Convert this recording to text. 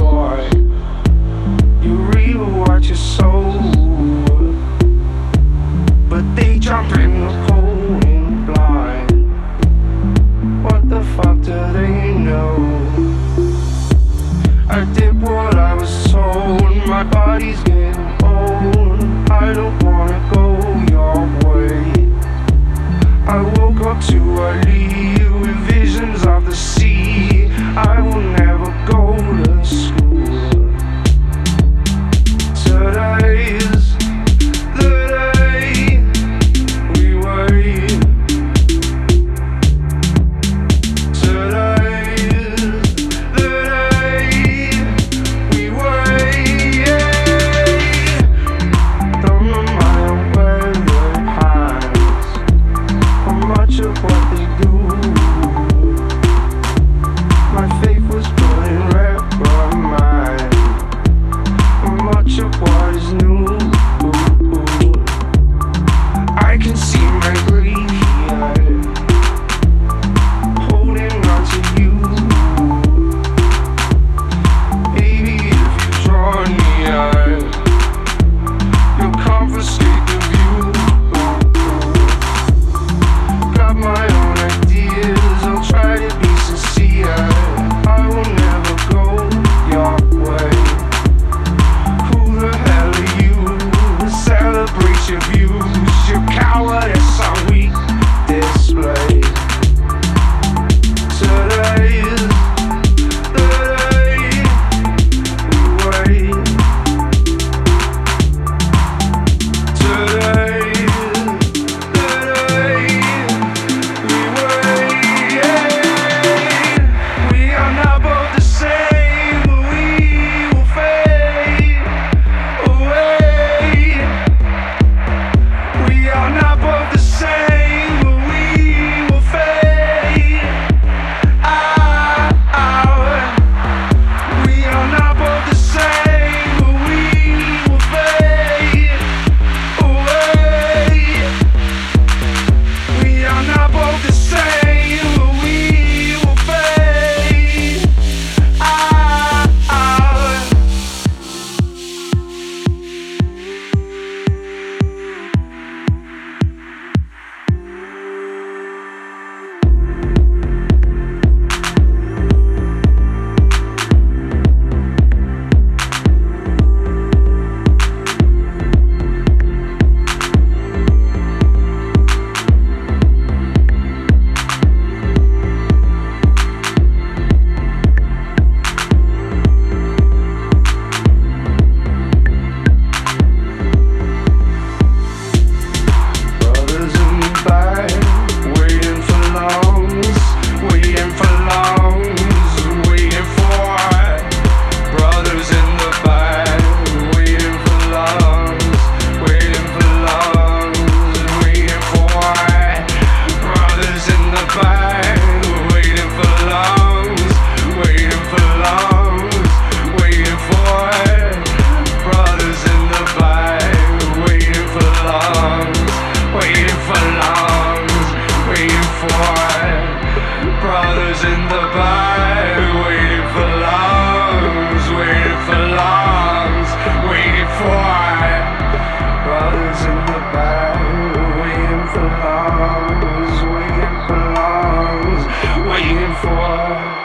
boy. You rewatch your soul, but they jump in the cold and blind. What the fuck do they know? I did what I was told. My body's getting old. I don't wanna go your way. I woke up too early with visions of the sea. I will never go to school. Today's the day we wait. Today's the day we wait. Don't mind where your hands. How much of what they do. My faith was put in reprimand. How much of what is new. I can see my grief here, holding on to you. Baby, if you draw near, you'll confiscate the view. Got my own ideas, I'll try to be sincere. I will never go your way. Who the hell are you to celebrate your views? Your cowardice on weak display. Today's the day we wait. Today's the day we wait. We are not both the same, but we will fade away. We are not both the same, but we will fade out. We are not both the same, but we will fade away. We are not both the same, but we will fade out. Brothers in the back, waiting for lungs, waiting for lungs, waiting for. Brothers in the back, waiting for lungs, waiting for lungs, waiting for. Brothers in the back, waiting for lungs, waiting for lungs, waiting for. Brothers in the back, waiting for lungs, waiting for lungs, waiting for. Brothers in the back, waiting for lungs, waiting for lungs, waiting for. Brothers in the back, waiting for lungs, waiting for lungs, waiting for.